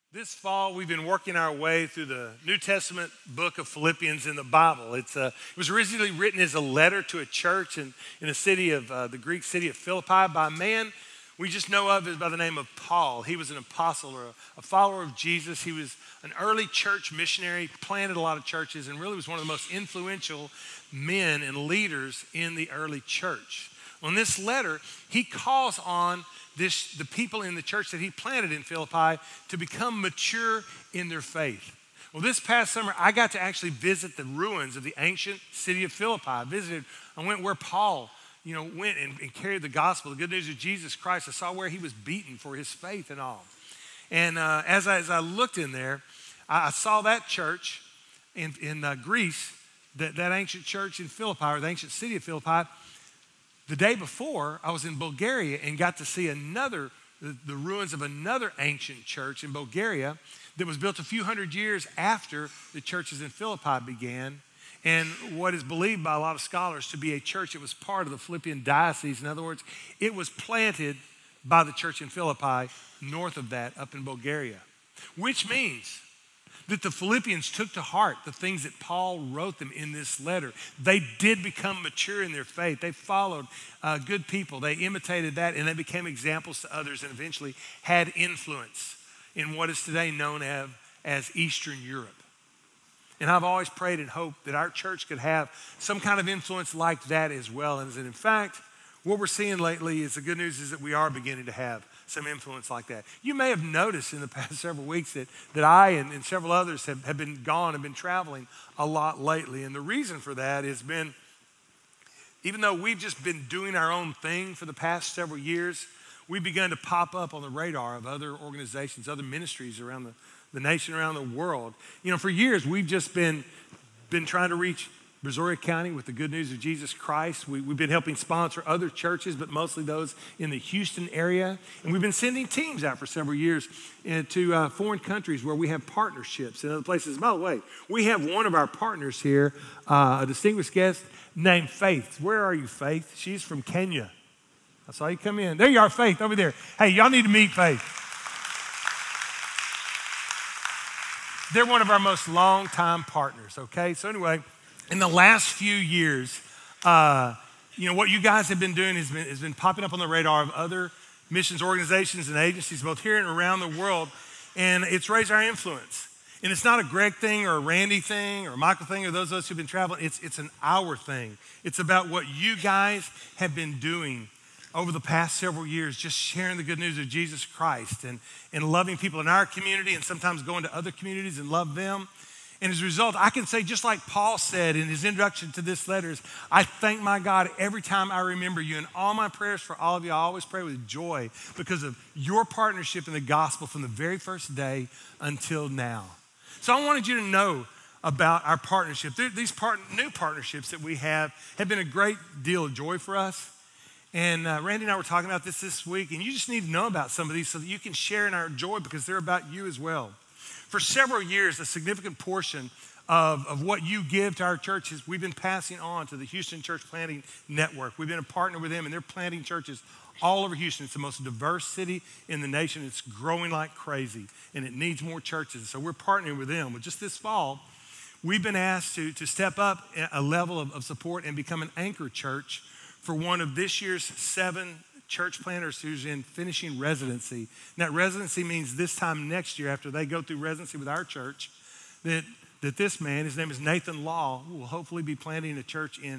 This fall, we've been working our way through the New Testament book of Philippians in the Bible. It was originally written as a letter to a church in a city of the Greek city of Philippi by a man we just know of as by the name of Paul. He was an apostle or a follower of Jesus. He was an early church missionary, planted a lot of churches, and really was one of the most influential men and leaders in the early church. On this letter, he calls on the people in the church that he planted in Philippi to become mature in their faith. Well, this past summer, I got to actually visit the ruins of the ancient city of Philippi. I went where Paul, went and carried the gospel, the good news of Jesus Christ. I saw where he was beaten for his faith and all. And as I looked in there, I saw that church in Greece, that ancient church in Philippi, or the ancient city of Philippi. The day before, I was in Bulgaria and got to see the ruins of another ancient church in Bulgaria that was built a few hundred years after the churches in Philippi began, and what is believed by a lot of scholars to be a church that was part of the Philippian diocese. In other words, it was planted by the church in Philippi north of that up in Bulgaria, which means that the Philippians took to heart the things that Paul wrote them in this letter. They did become mature in their faith. They followed good people. They imitated that, and they became examples to others and eventually had influence in what is today known as Eastern Europe. And I've always prayed and hoped that our church could have some kind of influence like that as well. And in fact, what we're seeing lately is the good news is that we are beginning to have some influence like that. You may have noticed in the past several weeks that I and several others have been gone and been traveling a lot lately. And the reason for that has been, even though we've just been doing our own thing for the past several years, we've begun to pop up on the radar of other organizations, other ministries around the nation, around the world. For years, we've just been trying to reach Brazoria County with the good news of Jesus Christ. We've been helping sponsor other churches, but mostly those in the Houston area. And we've been sending teams out for several years to foreign countries where we have partnerships and other places. By the way, we have one of our partners here, a distinguished guest named Faith. Where are you, Faith? She's from Kenya. I saw you come in. There you are, Faith, over there. Hey, y'all need to meet Faith. They're one of our most long-time partners, okay? So anyway, in the last few years, what you guys have been doing has been popping up on the radar of other missions organizations and agencies, both here and around the world, and it's raised our influence. And it's not a Greg thing or a Randy thing or a Michael thing or those of us who've been traveling. It's an our thing. It's about what you guys have been doing over the past several years, just sharing the good news of Jesus Christ and loving people in our community and sometimes going to other communities and love them. And as a result, I can say, just like Paul said in his introduction to this letter, I thank my God every time I remember you. And all my prayers for all of you, I always pray with joy because of your partnership in the gospel from the very first day until now. So I wanted you to know about our partnership. These new partnerships that we have been a great deal of joy for us. And Randy and I were talking about this week, and you just need to know about some of these so that you can share in our joy because they're about you as well. For several years, a significant portion of what you give to our churches, we've been passing on to the Houston Church Planting Network. We've been a partner with them, and they're planting churches all over Houston. It's the most diverse city in the nation. It's growing like crazy, and it needs more churches. So we're partnering with them. But just this fall, we've been asked to step up a level of support and become an anchor church for one of this year's 7 church planters who's in finishing residency. Now, residency means this time next year, after they go through residency with our church, that this man, his name is Nathan Law, will hopefully be planting a church in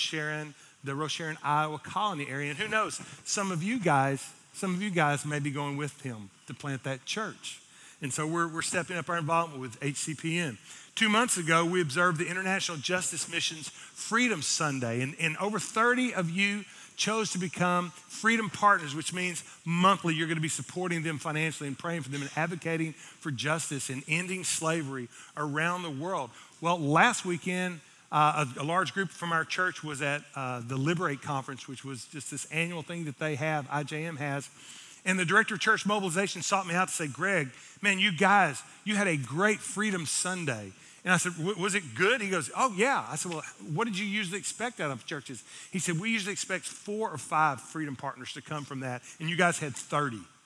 the Roche-Sharon, Iowa colony area. And who knows, some of you guys may be going with him to plant that church. And so we're stepping up our involvement with HCPN. 2 months ago, we observed the International Justice Mission's Freedom Sunday, and over 30 of you chose to become Freedom Partners, which means monthly you're going to be supporting them financially and praying for them and advocating for justice and ending slavery around the world. Well, last weekend, a large group from our church was at the Liberate Conference, which was just this annual thing that they have, IJM has. And the director of church mobilization sought me out to say, Greg, man, you guys, you had a great Freedom Sunday. And I said, was it good? He goes, oh, yeah. I said, well, what did you usually expect out of churches? He said, we usually expect 4 or 5 freedom partners to come from that, and you guys had 30.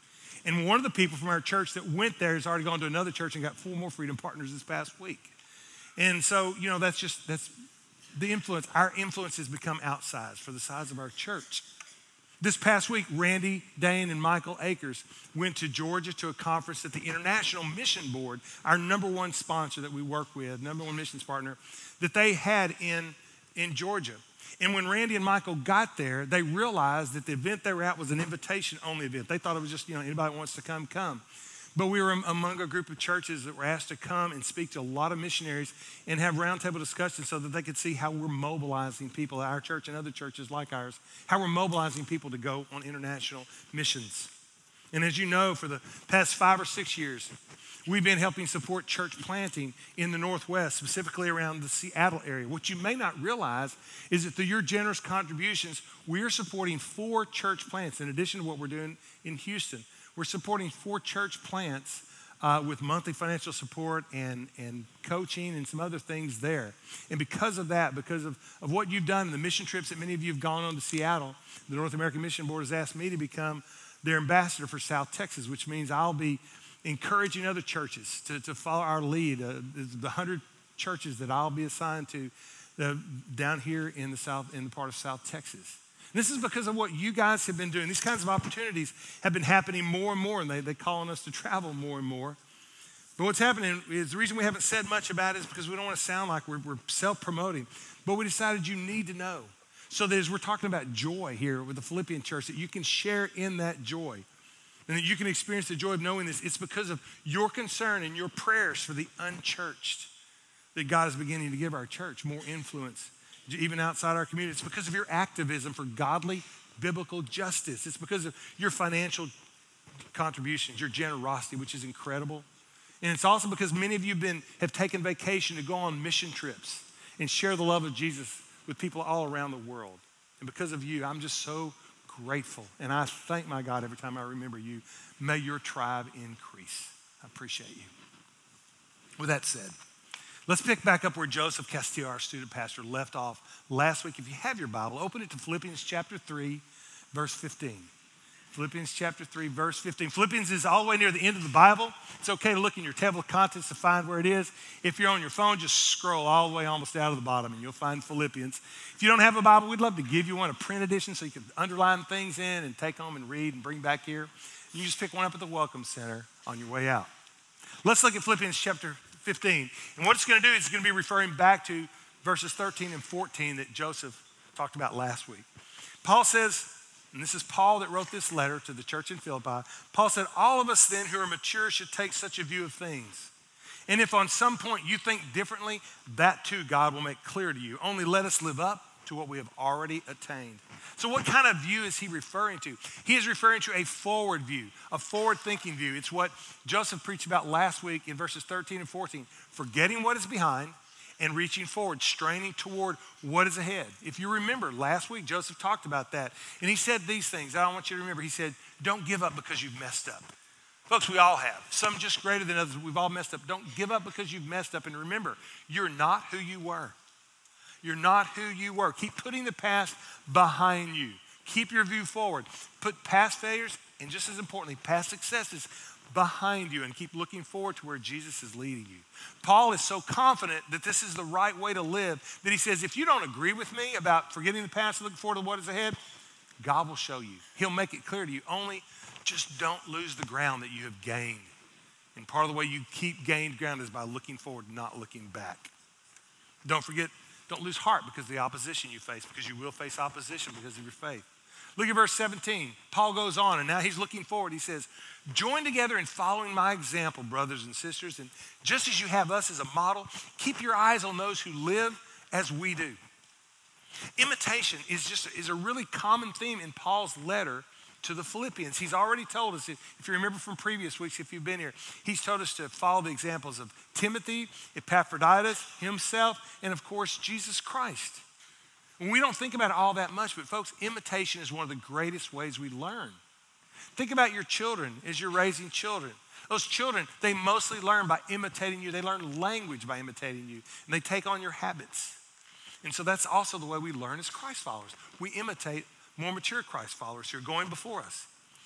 And one of the people from our church that went there has already gone to another church and got 4 more Freedom Partners this past week. And so, that's the influence. Our influence has become outsized for the size of our church. This past week, Randy, Dane, and Michael Akers went to Georgia to a conference that the International Mission Board, our number one sponsor that we work with, number one missions partner, that they had in Georgia. And when Randy and Michael got there, they realized that the event they were at was an invitation-only event. They thought it was just, anybody who wants to come. But we were among a group of churches that were asked to come and speak to a lot of missionaries and have roundtable discussions so that they could see how we're mobilizing people at our church and other churches like ours, how we're mobilizing people to go on international missions. And as you know, for the past 5 or 6 years, we've been helping support church planting in the Northwest, specifically around the Seattle area. What you may not realize is that through your generous contributions, we're supporting 4 church plants in addition to what we're doing in Houston. We're supporting 4 church plants with monthly financial support and coaching and some other things there. And because of that, because of what you've done, the mission trips that many of you have gone on to Seattle, the North American Mission Board has asked me to become their ambassador for South Texas, which means I'll be encouraging other churches to follow our lead. The 100 churches that I'll be assigned to down here in the part of South Texas. This is because of what you guys have been doing. These kinds of opportunities have been happening more and more, and they're calling us to travel more and more. But what's happening is the reason we haven't said much about it is because we don't want to sound like we're self-promoting. But we decided you need to know. So that as we're talking about joy here with the Philippian church, that you can share in that joy. And that you can experience the joy of knowing this. It's because of your concern and your prayers for the unchurched that God is beginning to give our church more influence, even outside our community. It's because of your activism for godly, biblical justice. It's because of your financial contributions, your generosity, which is incredible. And it's also because many of you have taken vacation to go on mission trips and share the love of Jesus with people all around the world. And because of you, I'm just so grateful. And I thank my God every time I remember you. May your tribe increase. I appreciate you. With that said, let's pick back up where Joseph Castillo, our student pastor, left off last week. If you have your Bible, open it to Philippians chapter 3, verse 15. Philippians chapter 3, verse 15. Philippians is all the way near the end of the Bible. It's okay to look in your table of contents to find where it is. If you're on your phone, just scroll all the way almost down to the bottom and you'll find Philippians. If you don't have a Bible, we'd love to give you one, a print edition, so you can underline things in and take home and read and bring back here. You just pick one up at the Welcome Center on your way out. Let's look at Philippians chapter 15. And what it's going to do is it's going to be referring back to verses 13 and 14 that Joseph talked about last week. Paul says, and this is Paul that wrote this letter to the church in Philippi. Paul said, all of us then who are mature should take such a view of things. And if on some point you think differently, that too God will make clear to you. Only let us live up to what we have already attained. So what kind of view is he referring to? He is referring to a forward view, a forward-thinking view. It's what Joseph preached about last week in verses 13 and 14. Forgetting what is behind and reaching forward, straining toward what is ahead. If you remember, last week Joseph talked about that. And he said these things. I want you to remember. He said, don't give up because you've messed up. Folks, we all have. Some just greater than others. We've all messed up. Don't give up because you've messed up. And remember, you're not who you were. You're not who you were. Keep putting the past behind you. Keep your view forward. Put past failures and, just as importantly, past successes behind you, and keep looking forward to where Jesus is leading you. Paul is so confident that this is the right way to live that he says, if you don't agree with me about forgetting the past and looking forward to what is ahead, God will show you. He'll make it clear to you. Only just don't lose the ground that you have gained. And part of the way you keep gained ground is by looking forward, not looking back. Don't lose heart because of the opposition you face, because you will face opposition because of your faith. Look at verse 17. Paul goes on, and now he's looking forward. He says, join together in following my example, brothers and sisters, and just as you have us as a model, keep your eyes on those who live as we do. Imitation is a really common theme in Paul's letter to the Philippians. He's already told us, if you remember from previous weeks, if you've been here, he's told us to follow the examples of Timothy, Epaphroditus, himself, and of course, Jesus Christ. And we don't think about it all that much, but folks, imitation is one of the greatest ways we learn. Think about your children as you're raising children. Those children, they mostly learn by imitating you. They learn language by imitating you, and they take on your habits. And so that's also the way we learn as Christ followers. We imitate more mature Christ followers who are going before us.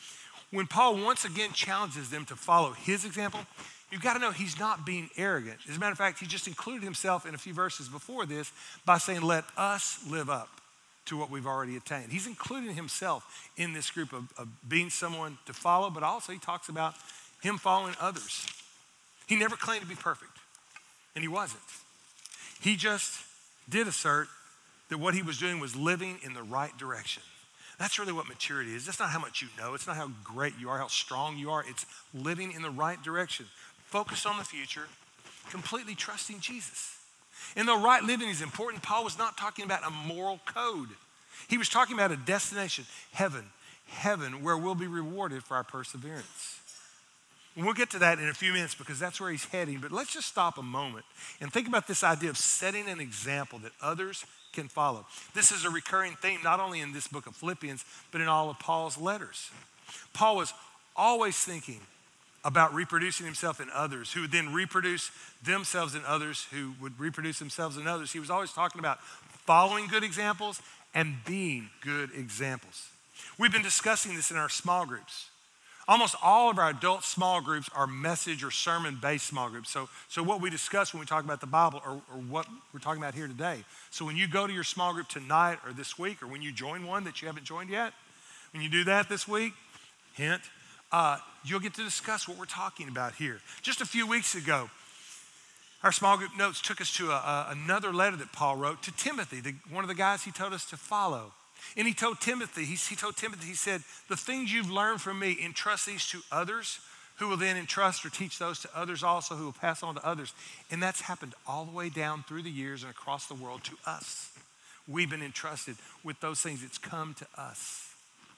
when Paul once again challenges them to follow his example, you've got to know he's not being arrogant. As a matter of fact, he just included himself in a few verses before this by saying, let us live up to what we've already attained. He's including himself in this group of being someone to follow, but also he talks about him following others. He never claimed to be perfect, and he wasn't. He just did assert that what he was doing was living in the right direction. That's really what maturity is. That's not how much you know. It's not how great you are, how strong you are. It's living in the right direction. Focused on the future, completely trusting Jesus. And though right living is important, Paul was not talking about a moral code. He was talking about a destination, heaven, where we'll be rewarded for our perseverance. And we'll get to that in a few minutes because that's where he's heading. But let's just stop a moment and think about this idea of setting an example that others can follow. This is a recurring theme, not only in this book of Philippians, but in all of Paul's letters. Paul was always thinking about reproducing himself in others, who would then reproduce themselves in others, who would reproduce themselves in others. He was always talking about following good examples and being good examples. We've been discussing this in our small groups. Almost all of our adult small groups are message or sermon-based small groups. So what we discuss when we talk about the Bible or what we're talking about here today. So when you go to your small group tonight or this week, or when you join one that you haven't joined yet, when you do that this week, hint, you'll get to discuss what we're talking about here. Just a few weeks ago, our small group notes took us to another letter that Paul wrote to Timothy, one of the guys he told us to follow. And he told Timothy, he said, the things you've learned from me, entrust these to others, who will then entrust or teach those to others also, who will pass on to others. And that's happened all the way down through the years and across the world to us. We've been entrusted with those things. It's come to us.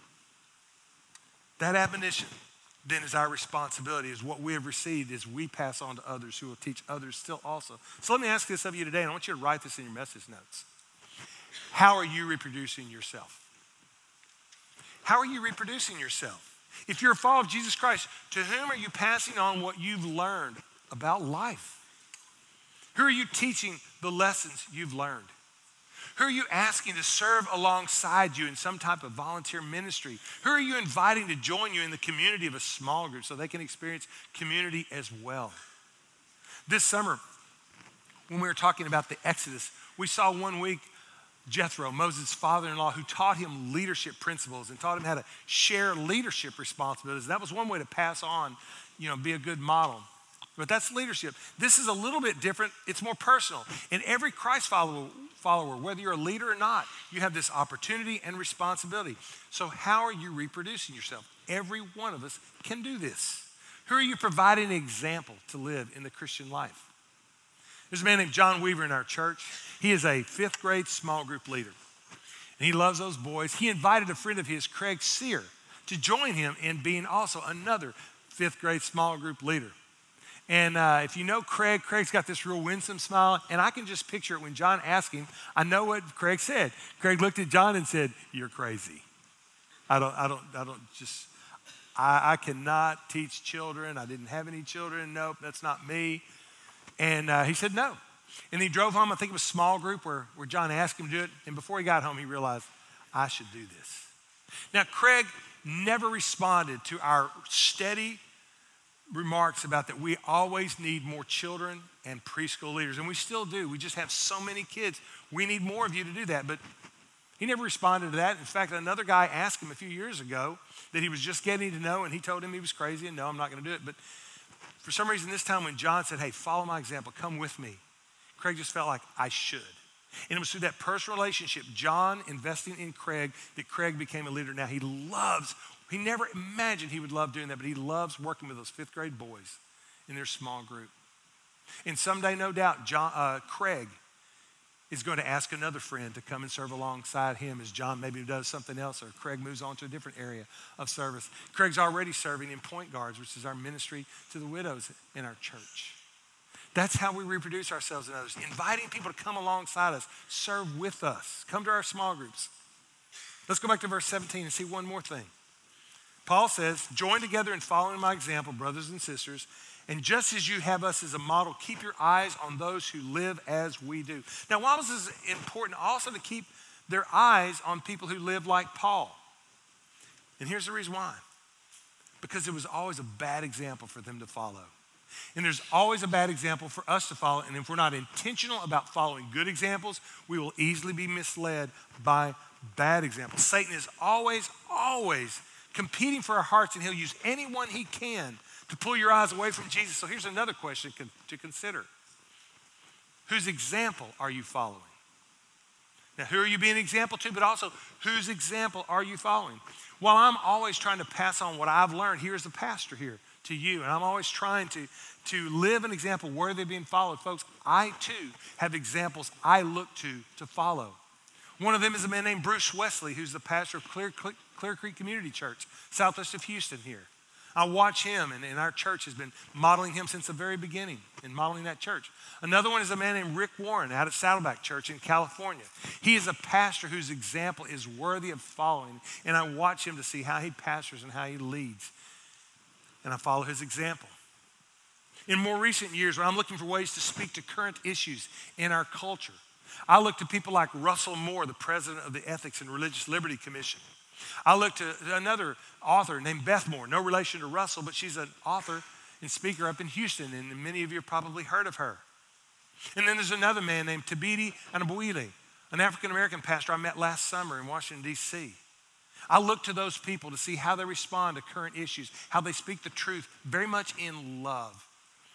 That admonition then is our responsibility, is what we have received as we pass on to others who will teach others still also. So let me ask this of you today, and I want you to write this in your message notes. How are you reproducing yourself? How are you reproducing yourself? If you're a follower of Jesus Christ, to whom are you passing on what you've learned about life? Who are you teaching the lessons you've learned? Who are you asking to serve alongside you in some type of volunteer ministry? Who are you inviting to join you in the community of a small group so they can experience community as well? This summer, when we were talking about the Exodus, we saw one week Jethro, Moses' father-in-law, who taught him leadership principles and taught him how to share leadership responsibilities. That was one way to pass on, be a good model. But that's leadership. This is a little bit different. It's more personal. And every Christ follower, whether you're a leader or not, you have this opportunity and responsibility. So how are you reproducing yourself? Every one of us can do this. Who are you providing an example to live in the Christian life? There's a man named John Weaver in our church. He is a 5th grade small group leader. And he loves those boys. He invited a friend of his, Craig Sear, to join him in being also another 5th grade small group leader. And if you know Craig, Craig's got this real winsome smile. And I can just picture it when John asked him, I know what Craig said. Craig looked at John and said, "You're crazy. I cannot teach children. I didn't have any children. Nope, that's not me." And he said no. And he drove home. I think it was a small group where John asked him to do it. And before he got home, he realized, I should do this. Now, Craig never responded to our steady remarks about that we always need more children and preschool leaders. And we still do. We just have so many kids. We need more of you to do that. But he never responded to that. In fact, another guy asked him a few years ago that he was just getting to know, and he told him he was crazy and no, I'm not going to do it. But for some reason this time when John said, hey, follow my example, come with me, Craig just felt like I should. And it was through that personal relationship, John investing in Craig, that Craig became a leader. Now he never imagined he would love doing that, but he loves working with those 5th grade boys in their small group. And someday, no doubt, Craig is going to ask another friend to come and serve alongside him as John maybe does something else, or Craig moves on to a different area of service. Craig's already serving in Point Guards, which is our ministry to the widows in our church. That's how we reproduce ourselves in others, inviting people to come alongside us, serve with us, come to our small groups. Let's go back to verse 17 and see one more thing. Paul says, join together in following my example, brothers and sisters, and just as you have us as a model, keep your eyes on those who live as we do. Now, why was this important? Also to keep their eyes on people who live like Paul. And here's the reason why. Because it was always a bad example for them to follow. And there's always a bad example for us to follow. And if we're not intentional about following good examples, we will easily be misled by bad examples. Satan is always competing for our hearts, and he'll use anyone he can to pull your eyes away from Jesus. So here's another question to consider. Whose example are you following? Now, who are you being an example to, but also whose example are you following? While I'm always trying to pass on what I've learned here as a pastor here to you, and I'm always trying to live an example worthy of being followed, folks, I too have examples I look to follow. One of them is a man named Bruce Wesley, who's the pastor of Clear Creek Community Church, southwest of Houston here. I watch him, and our church has been modeling him since the very beginning and modeling that church. Another one is a man named Rick Warren out at Saddleback Church in California. He is a pastor whose example is worthy of following, and I watch him to see how he pastors and how he leads, and I follow his example. In more recent years, when I'm looking for ways to speak to current issues in our culture, I look to people like Russell Moore, the president of the Ethics and Religious Liberty Commission. I look to another author named Beth Moore, no relation to Russell, but she's an author and speaker up in Houston, and many of you have probably heard of her. And then there's another man named Thabiti Anyabwile, an African-American pastor I met last summer in Washington, D.C. I look to those people to see how they respond to current issues, how they speak the truth, very much in love.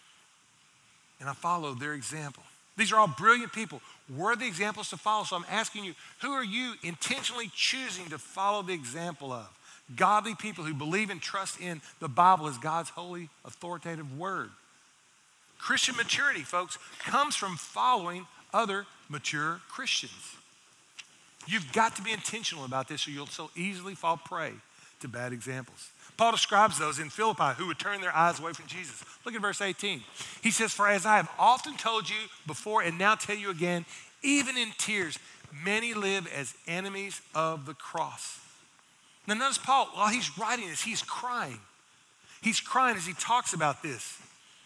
And I follow their example. These are all brilliant people, worthy examples to follow. So I'm asking you, who are you intentionally choosing to follow the example of? Godly people who believe and trust in the Bible as God's holy, authoritative word. Christian maturity, folks, comes from following other mature Christians. You've got to be intentional about this or you'll so easily fall prey to bad examples. Paul describes those in Philippi who would turn their eyes away from Jesus. Look at verse 18. He says, "For as I have often told you before and now tell you again, even in tears, many live as enemies of the cross." Now notice Paul, while he's writing this, he's crying. He's crying as he talks about this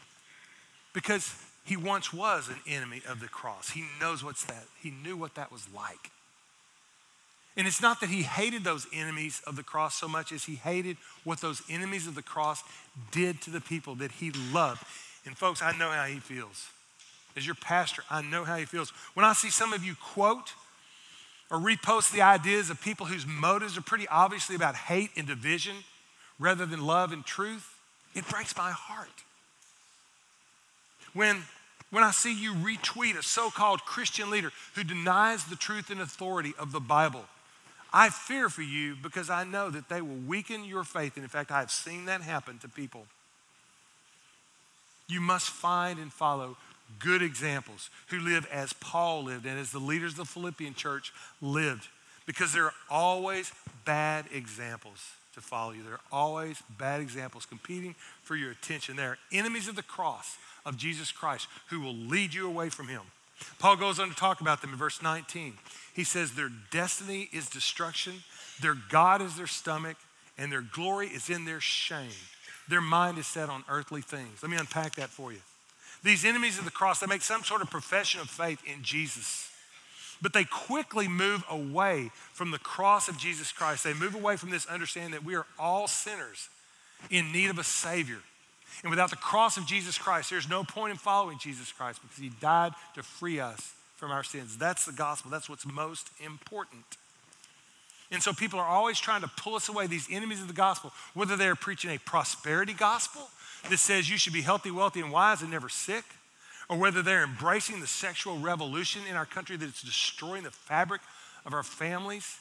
because he once was an enemy of the cross. He knows what's that. He knew what that was like. And it's not that he hated those enemies of the cross so much as he hated what those enemies of the cross did to the people that he loved. And folks, I know how he feels. As your pastor, I know how he feels. When I see some of you quote or repost the ideas of people whose motives are pretty obviously about hate and division rather than love and truth, it breaks my heart. When I see you retweet a so-called Christian leader who denies the truth and authority of the Bible, I fear for you because I know that they will weaken your faith. And in fact, I have seen that happen to people. You must find and follow good examples who live as Paul lived and as the leaders of the Philippian church lived, because there are always bad examples to follow you. There are always bad examples competing for your attention. There are enemies of the cross of Jesus Christ who will lead you away from him. Paul goes on to talk about them in verse 19. He says their destiny is destruction, their God is their stomach, and their glory is in their shame. Their mind is set on earthly things. Let me unpack that for you. These enemies of the cross, they make some sort of profession of faith in Jesus, but they quickly move away from the cross of Jesus Christ. They move away from this understanding that we are all sinners in need of a Savior. And without the cross of Jesus Christ, there's no point in following Jesus Christ because he died to free us from our sins. That's the gospel. That's what's most important. And so people are always trying to pull us away, these enemies of the gospel, whether they're preaching a prosperity gospel that says you should be healthy, wealthy, and wise and never sick, or whether they're embracing the sexual revolution in our country that's destroying the fabric of our families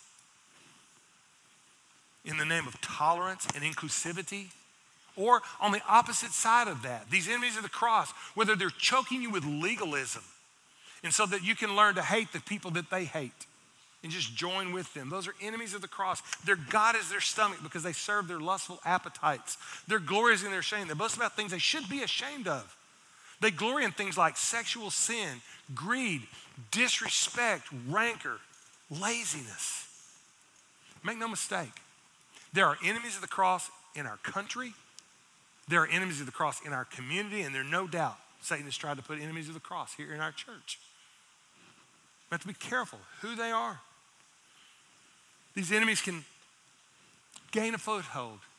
in the name of tolerance and inclusivity. Or on the opposite side of that, these enemies of the cross, whether they're choking you with legalism and so that you can learn to hate the people that they hate and just join with them. Those are enemies of the cross. Their God is their stomach because they serve their lustful appetites. Their glory is in their shame. They boast about things they should be ashamed of. They glory in things like sexual sin, greed, disrespect, rancor, laziness. Make no mistake, there are enemies of the cross in our country. There are enemies of the cross in our community, and there's no doubt Satan has tried to put enemies of the cross here in our church. We have to be careful who they are. These enemies can gain a foothold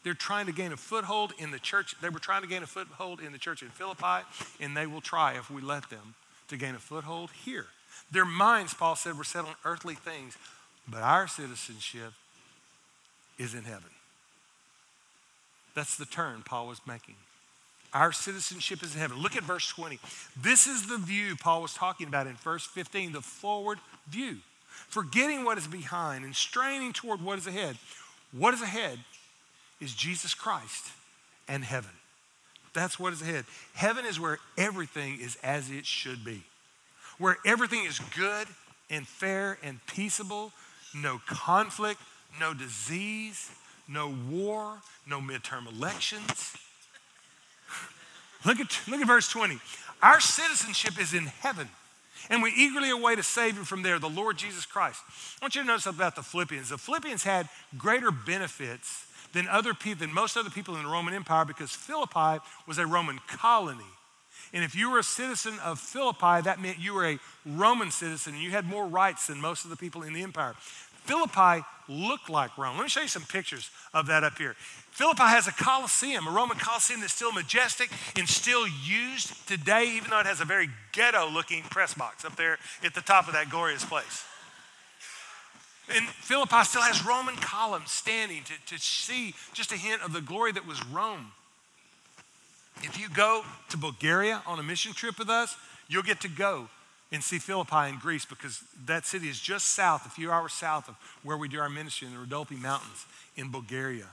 They're trying to gain a foothold in the church. They were trying to gain a foothold in the church in Philippi, and they will try, if we let them, to gain a foothold here. Their minds, Paul said, were set on earthly things, but our citizenship is in heaven. That's the turn Paul was making. Our citizenship is in heaven. Look at verse 20. This is the view Paul was talking about in verse 15, the forward view. Forgetting what is behind and straining toward what is ahead. What is ahead is Jesus Christ and heaven. That's what is ahead. Heaven is where everything is as it should be. Where everything is good and fair and peaceable. No conflict, no disease, no war, no midterm elections. Look at verse 20. Our citizenship is in heaven, and we eagerly await a Savior from there, the Lord Jesus Christ. I want you to notice something about the Philippians. The Philippians had greater benefits than most other people in the Roman Empire because Philippi was a Roman colony. And if you were a citizen of Philippi, that meant you were a Roman citizen, and you had more rights than most of the people in the empire. Philippi looked like Rome. Let me show you some pictures of that up here. Philippi has a Colosseum, a Roman Colosseum that's still majestic and still used today, even though it has a very ghetto-looking press box up there at the top of that glorious place. And Philippi still has Roman columns standing to see just a hint of the glory that was Rome. If you go to Bulgaria on a mission trip with us, you'll get to go and see Philippi in Greece because that city is just south, a few hours south of where we do our ministry in the Rhodope Mountains in Bulgaria.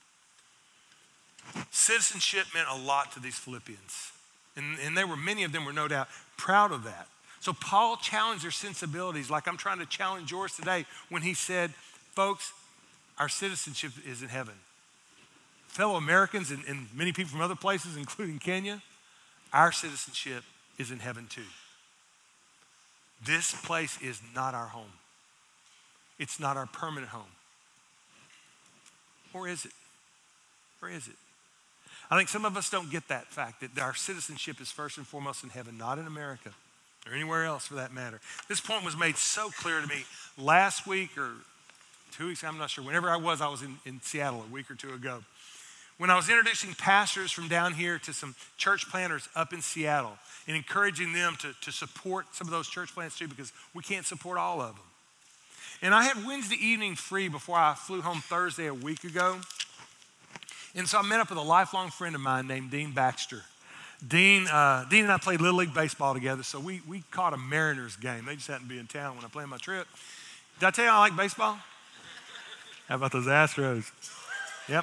Citizenship meant a lot to these Philippians. And many of them were no doubt proud of that. So Paul challenged their sensibilities like I'm trying to challenge yours today when he said, folks, our citizenship is in heaven. Fellow Americans and many people from other places, including Kenya, our citizenship is in heaven too. This place is not our home. It's not our permanent home. Or is it? Or is it? I think some of us don't get that fact that our citizenship is first and foremost in heaven, not in America or anywhere else for that matter. This point was made so clear to me last week or 2 weeks, I'm not sure. Whenever I was in Seattle a week or two ago. When I was introducing pastors from down here to some church planters up in Seattle and encouraging them to support some of those church plants too because we can't support all of them. And I had Wednesday evening free before I flew home Thursday a week ago. And so I met up with a lifelong friend of mine named Dean Baxter. Dean and I played Little League Baseball together, so we caught a Mariners game. They just happened to be in town when I planned my trip. Did I tell you I like baseball? How about those Astros? Yep.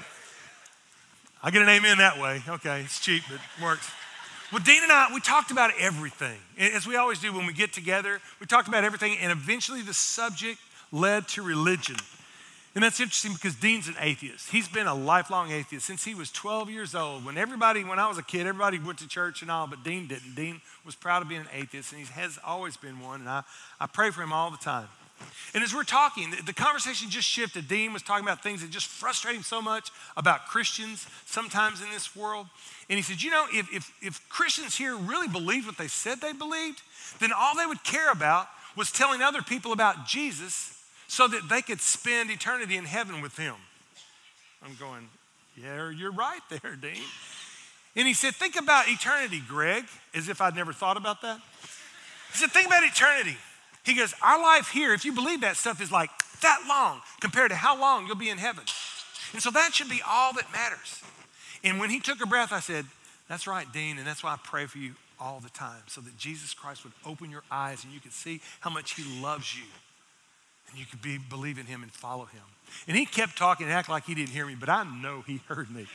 I get an amen that way. Okay, it's cheap, but it works. Well, Dean and I, we talked about everything. As we always do when we get together, we talked about everything, and eventually the subject led to religion. And that's interesting because Dean's an atheist. He's been a lifelong atheist since he was 12 years old. When I was a kid, everybody went to church and all, but Dean didn't. Dean was proud of being an atheist, and he has always been one, and I pray for him all the time. And as we're talking, the conversation just shifted. Dean was talking about things that just frustrate him so much about Christians sometimes in this world. And he said, you know, if Christians here really believed what they said they believed, then all they would care about was telling other people about Jesus so that they could spend eternity in heaven with him. I'm going, yeah, you're right there, Dean. And he said, think about eternity, Greg, as if I'd never thought about that. He said, think about eternity. He goes, our life here, if you believe that stuff, is like that long compared to how long you'll be in heaven. And so that should be all that matters. And when he took a breath, I said, that's right, Dean, and that's why I pray for you all the time, so that Jesus Christ would open your eyes and you could see how much he loves you. And you could believe in him and follow him. And he kept talking and acted like he didn't hear me, but I know he heard me.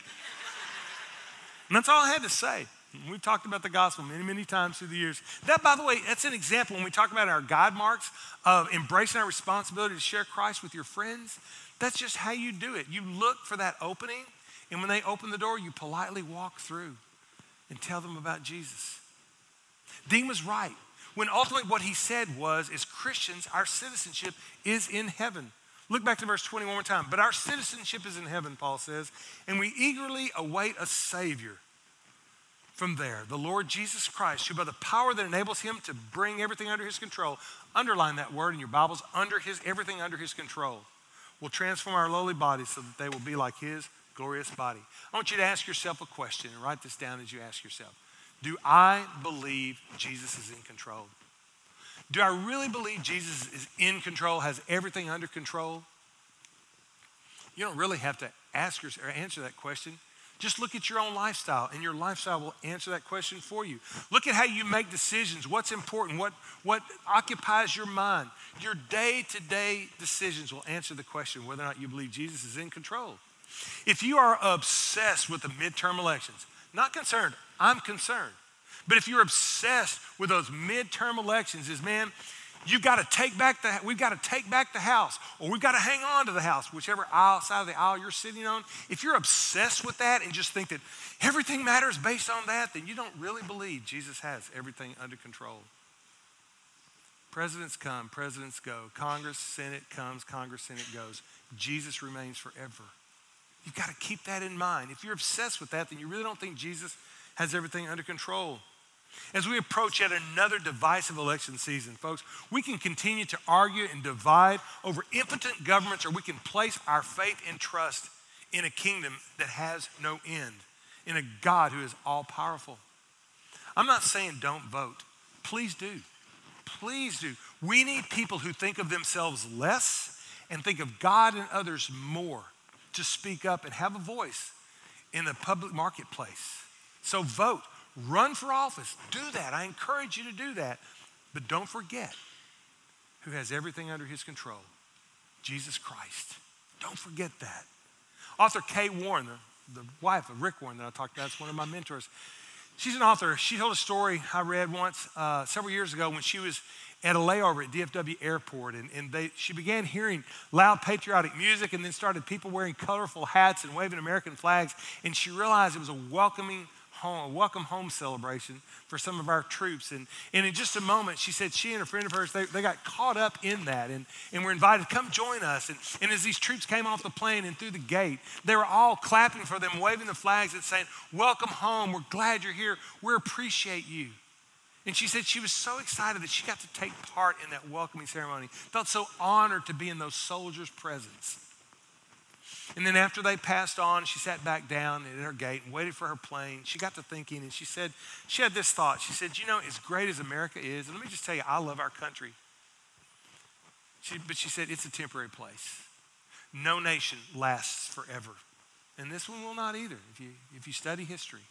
And that's all I had to say. We've talked about the gospel many, many times through the years. That, by the way, that's an example when we talk about our guide marks of embracing our responsibility to share Christ with your friends. That's just how you do it. You look for that opening, and when they open the door, you politely walk through and tell them about Jesus. Dean was right. When ultimately what he said was, as Christians, our citizenship is in heaven. Look back to verse 20 one more time. But our citizenship is in heaven, Paul says, and we eagerly await a Savior from there, the Lord Jesus Christ, who by the power that enables him to bring everything under his control, underline that word in your Bibles, everything under his control, will transform our lowly bodies so that they will be like his glorious body. I want you to ask yourself a question and write this down as you ask yourself. Do I believe Jesus is in control? Do I really believe Jesus is in control, has everything under control? You don't really have to ask or answer that question. Just look at your own lifestyle, and your lifestyle will answer that question for you. Look at how you make decisions, what's important, what occupies your mind. Your day-to-day decisions will answer the question whether or not you believe Jesus is in control. If you are obsessed with the midterm elections, not concerned, I'm concerned. But if you're obsessed with those midterm elections, man, we've got to take back the house, or we've got to hang on to the house, whichever side of the aisle you're sitting on. If you're obsessed with that and just think that everything matters based on that, then you don't really believe Jesus has everything under control. Presidents come, presidents go. Congress, Senate comes, Congress, Senate goes. Jesus remains forever. You've got to keep that in mind. If you're obsessed with that, then you really don't think Jesus has everything under control. As we approach yet another divisive election season, folks, we can continue to argue and divide over impotent governments, or we can place our faith and trust in a kingdom that has no end, in a God who is all-powerful. I'm not saying don't vote. Please do. Please do. We need people who think of themselves less and think of God and others more, to speak up and have a voice in the public marketplace. So vote, run for office, do that. I encourage you to do that. But don't forget who has everything under his control, Jesus Christ. Don't forget that. Author Kay Warren, the wife of Rick Warren that I talked about, is one of my mentors. She's an author. She told a story I read once several years ago when she was at a layover at DFW Airport, and she began hearing loud patriotic music, and then started people wearing colorful hats and waving American flags, and she realized it was a welcome home celebration for some of our troops. And in just a moment, she said she and a friend of hers, they got caught up in that and were invited to come join us. And as these troops came off the plane and through the gate, they were all clapping for them, waving the flags and saying, "Welcome home, we're glad you're here, we appreciate you." And she said she was so excited that she got to take part in that welcoming ceremony, felt so honored to be in those soldiers' presence. And then after they passed on, she sat back down at her gate and waited for her plane. She got to thinking, and she said, she had this thought. She said, as great as America is, and let me just tell you, I love our country. But she said, it's a temporary place. No nation lasts forever. And this one will not either, if you study history.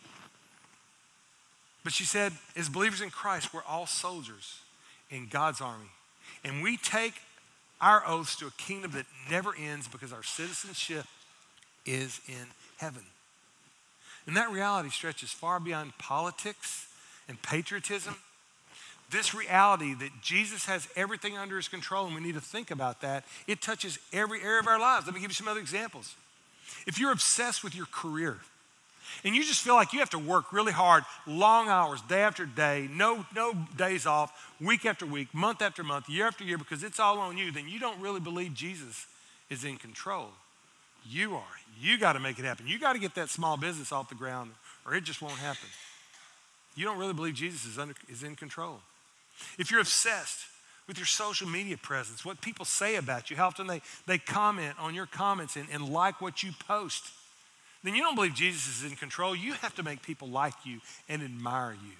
But she said, as believers in Christ, we're all soldiers in God's army. And we take our oaths to a kingdom that never ends because our citizenship is in heaven. And that reality stretches far beyond politics and patriotism. This reality that Jesus has everything under his control, and we need to think about that, it touches every area of our lives. Let me give you some other examples. If you're obsessed with your career, and you just feel like you have to work really hard, long hours, day after day, no days off, week after week, month after month, year after year, because it's all on you, then you don't really believe Jesus is in control. You are. You got to make it happen. You got to get that small business off the ground, or it just won't happen. You don't really believe Jesus is in control. If you're obsessed with your social media presence, what people say about you, how often they comment on your comments and like what you post, then you don't believe Jesus is in control. You have to make people like you and admire you.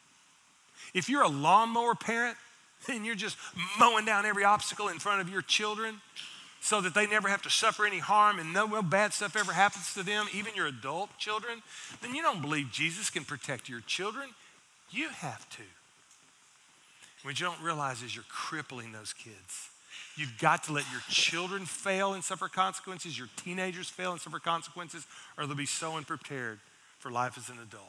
If you're a lawnmower parent, and you're just mowing down every obstacle in front of your children so that they never have to suffer any harm and no bad stuff ever happens to them, even your adult children, then you don't believe Jesus can protect your children. You have to. What you don't realize is you're crippling those kids. You've got to let your children fail and suffer consequences, your teenagers fail and suffer consequences, or they'll be so unprepared for life as an adult.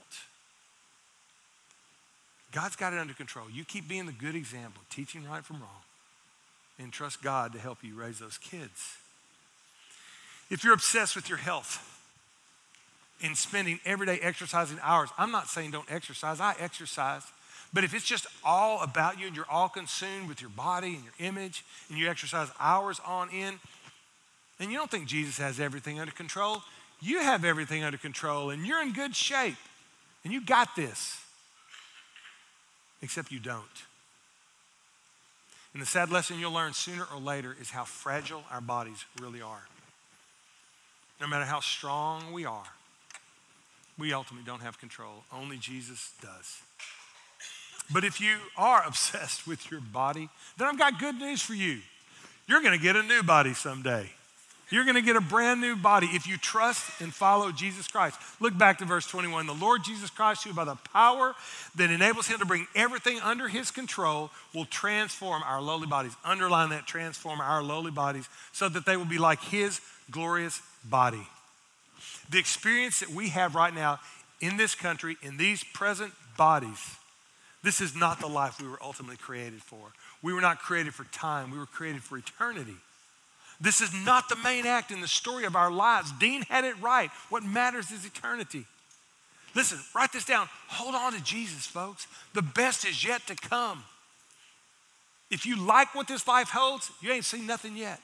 God's got it under control. You keep being the good example, teaching right from wrong, and trust God to help you raise those kids. If you're obsessed with your health and spending everyday exercising hours, I'm not saying don't exercise, I exercise. But if it's just all about you and you're all consumed with your body and your image and you exercise hours on end, and you don't think Jesus has everything under control, you have everything under control and you're in good shape and you got this, except you don't. And the sad lesson you'll learn sooner or later is how fragile our bodies really are. no matter how strong we are, we ultimately don't have control. Only Jesus does. But if you are obsessed with your body, then I've got good news for you. You're going to get a new body someday. You're going to get a brand new body if you trust and follow Jesus Christ. Look back to verse 21. The Lord Jesus Christ, who by the power that enables him to bring everything under his control, will transform our lowly bodies. Underline that, transform our lowly bodies so that they will be like his glorious body. The experience that we have right now in this country, in these present bodies, this is not the life we were ultimately created for. We were not created for time. We were created for eternity. This is not the main act in the story of our lives. Dean had it right. What matters is eternity. Listen, write this down. Hold on to Jesus, folks. The best is yet to come. If you like what this life holds, you ain't seen nothing yet.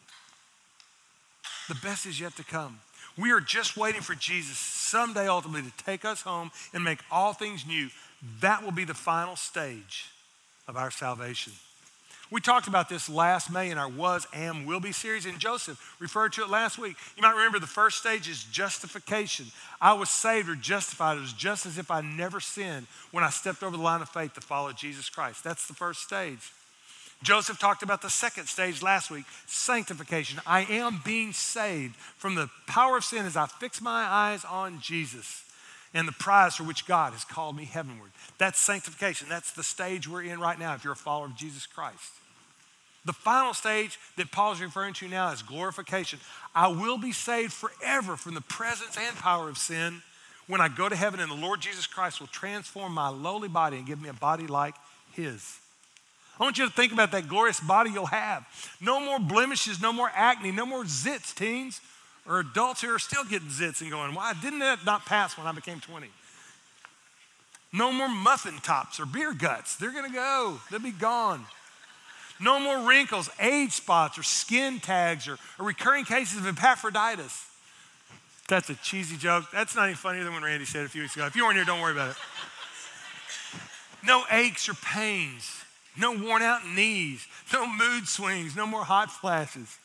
The best is yet to come. We are just waiting for Jesus someday ultimately to take us home and make all things new. That will be the final stage of our salvation. We talked about this last May in our Was, Am, Will Be series, and Joseph referred to it last week. You might remember the first stage is justification. I was saved or justified. It was just as if I never sinned when I stepped over the line of faith to follow Jesus Christ. That's the first stage. Joseph talked about the second stage last week, sanctification. I am being saved from the power of sin as I fix my eyes on Jesus and the prize for which God has called me heavenward. That's sanctification. That's the stage we're in right now if you're a follower of Jesus Christ. The final stage that Paul's referring to now is glorification. I will be saved forever from the presence and power of sin when I go to heaven, and the Lord Jesus Christ will transform my lowly body and give me a body like his. I want you to think about that glorious body you'll have. No more blemishes, no more acne, no more zits, teens, or adults who are still getting zits and going, why didn't that not pass when I became 20? No more muffin tops or beer guts. They're going to go. They'll be gone. No more wrinkles, age spots, or skin tags, or recurring cases of Epaphroditus. That's a cheesy joke. That's not any funnier than when Randy said it a few weeks ago. If you weren't here, don't worry about it. No aches or pains. No worn out knees. No mood swings. No more hot flashes.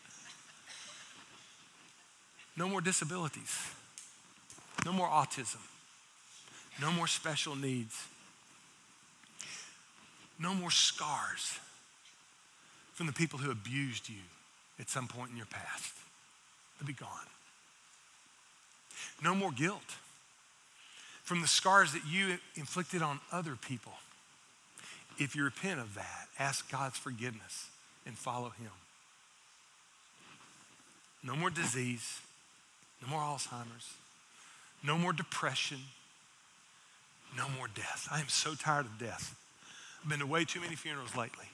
No more disabilities. No more autism. No more special needs. No more scars from the people who abused you at some point in your past. They'll be gone. No more guilt from the scars that you inflicted on other people. If you repent of that, ask God's forgiveness and follow him. No more disease. No more Alzheimer's. No more depression. No more death. I am so tired of death. I've been to way too many funerals lately.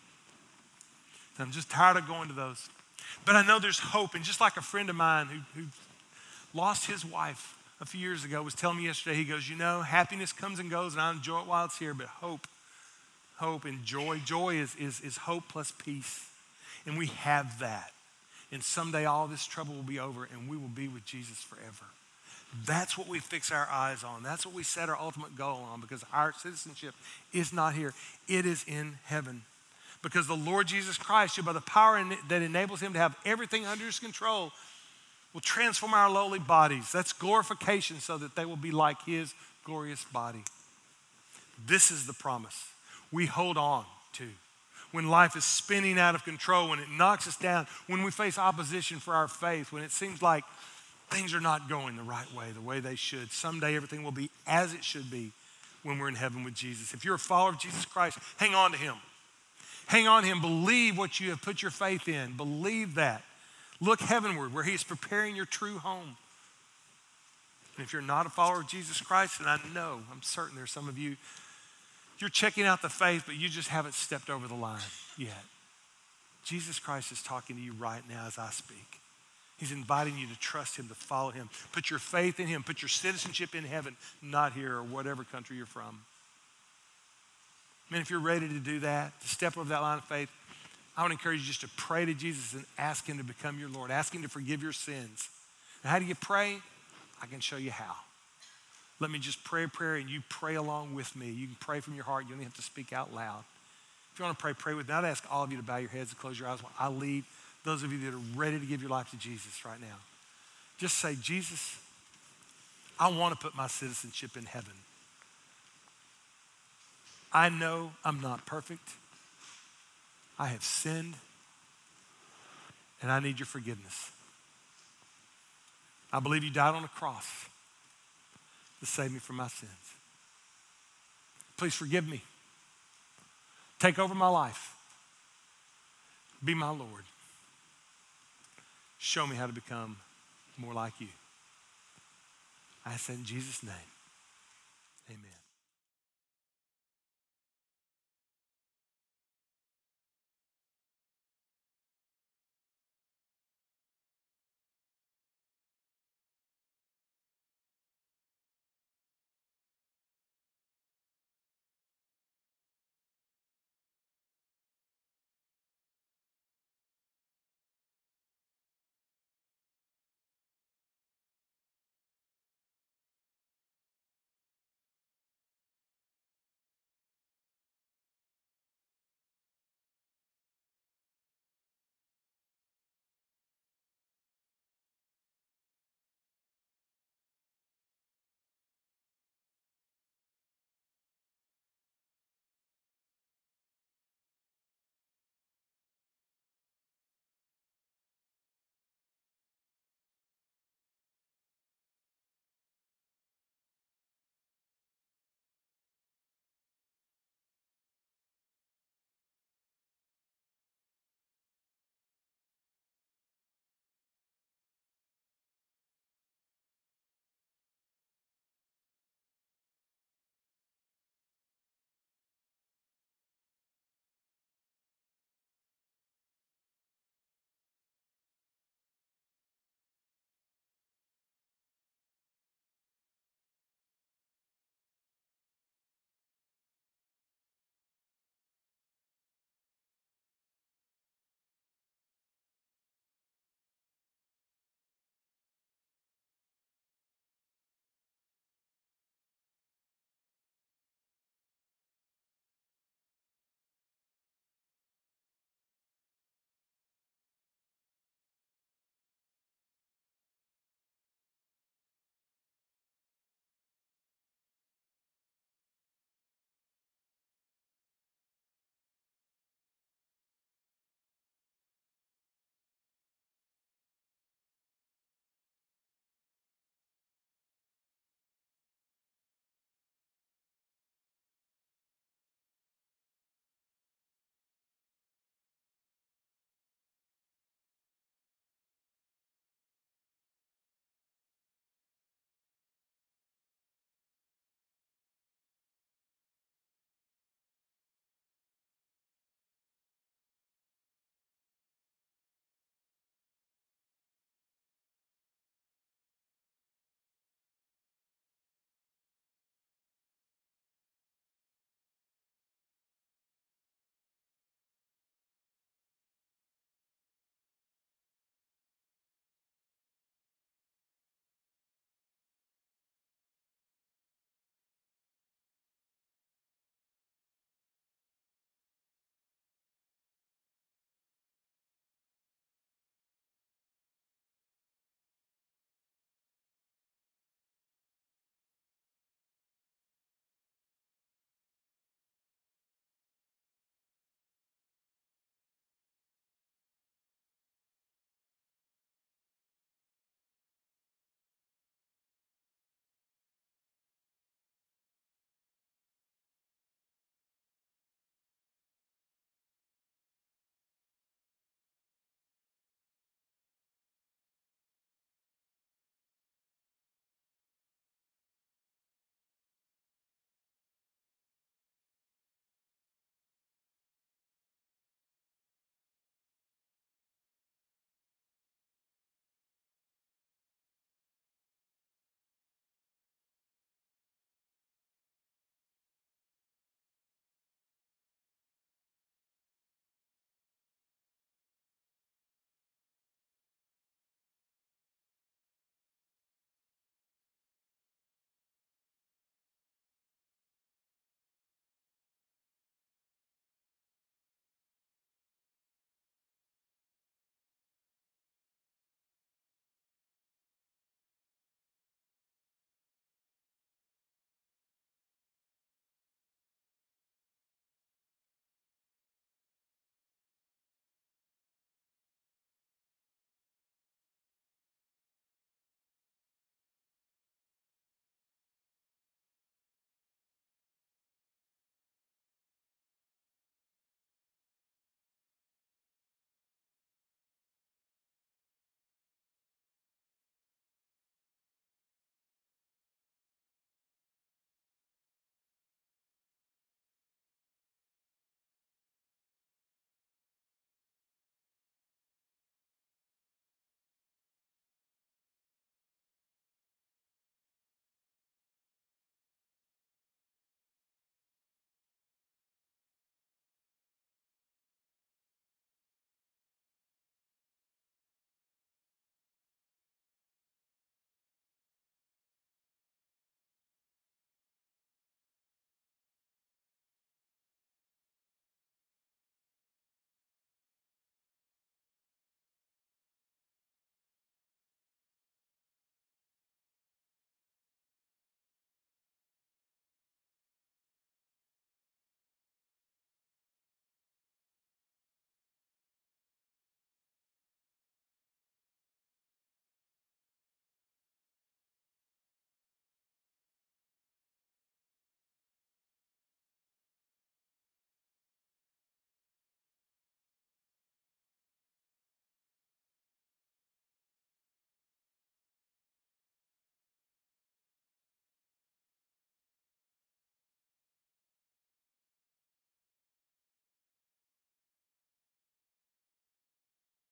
I'm just tired of going to those. But I know there's hope. And just like a friend of mine who lost his wife a few years ago was telling me yesterday, he goes, happiness comes and goes and I enjoy it while it's here, but hope and joy is hope plus peace. And we have that. And someday all this trouble will be over and we will be with Jesus forever. That's what we fix our eyes on. That's what we set our ultimate goal on, because our citizenship is not here. It is in heaven. Because the Lord Jesus Christ, who by the power that enables him to have everything under his control, will transform our lowly bodies. That's glorification, so that they will be like his glorious body. This is the promise we hold on to when life is spinning out of control, when it knocks us down, when we face opposition for our faith, when it seems like things are not going the right way, the way they should. Someday everything will be as it should be when we're in heaven with Jesus. If you're a follower of Jesus Christ, hang on to him. Hang on to him. Believe what you have put your faith in. Believe that. Look heavenward where he's preparing your true home. And if you're not a follower of Jesus Christ, and I'm certain there's some of you, you're checking out the faith, but you just haven't stepped over the line yet. Jesus Christ is talking to you right now as I speak. He's inviting you to trust him, to follow him. Put your faith in him. Put your citizenship in heaven, not here or whatever country you're from. Man, if you're ready to do that, to step over that line of faith, I want to encourage you just to pray to Jesus and ask him to become your Lord. Ask him to forgive your sins. And how do you pray? I can show you how. Let me just pray a prayer and you pray along with me. You can pray from your heart. You don't even have to speak out loud. If you want to pray, pray with me. I'd ask all of you to bow your heads and close your eyes while I lead those of you that are ready to give your life to Jesus right now. Just say, Jesus, I want to put my citizenship in heaven. I know I'm not perfect. I have sinned, and I need your forgiveness. I believe you died on a cross to save me from my sins. Please forgive me. Take over my life. Be my Lord. Show me how to become more like you. I ask that in Jesus' name. Amen.